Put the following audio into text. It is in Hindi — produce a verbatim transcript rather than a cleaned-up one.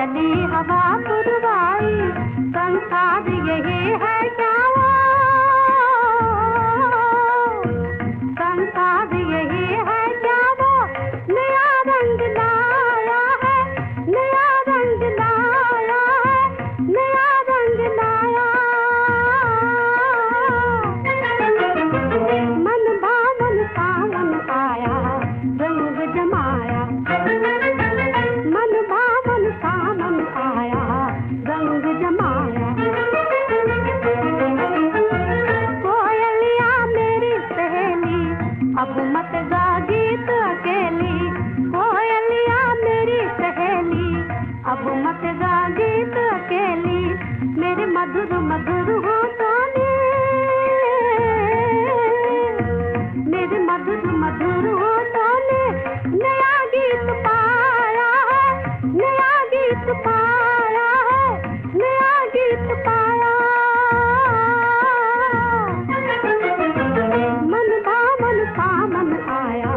चली हवा पुरवाई, संसार यही है क्या वो, संसार यही है क्या वो, नया रंग लाया है, नया रंग लाया है, नया रंग लाया। मन भावन सावन आया, रंग जमाया, मन भावन सावन आया, रंग जमाया। कोयलिया मेरी सहेली, अब मत गा गीत अकेली, कोयलिया मेरी सहेली, अब मत गा गीत अकेली, मेरे मधुर मधुर होठों ने, मेरे मधुर मधुर होठों ने नया गीत पाया है, नया गीत पाया है, नया गीत पाया। मन भावन सावन आया,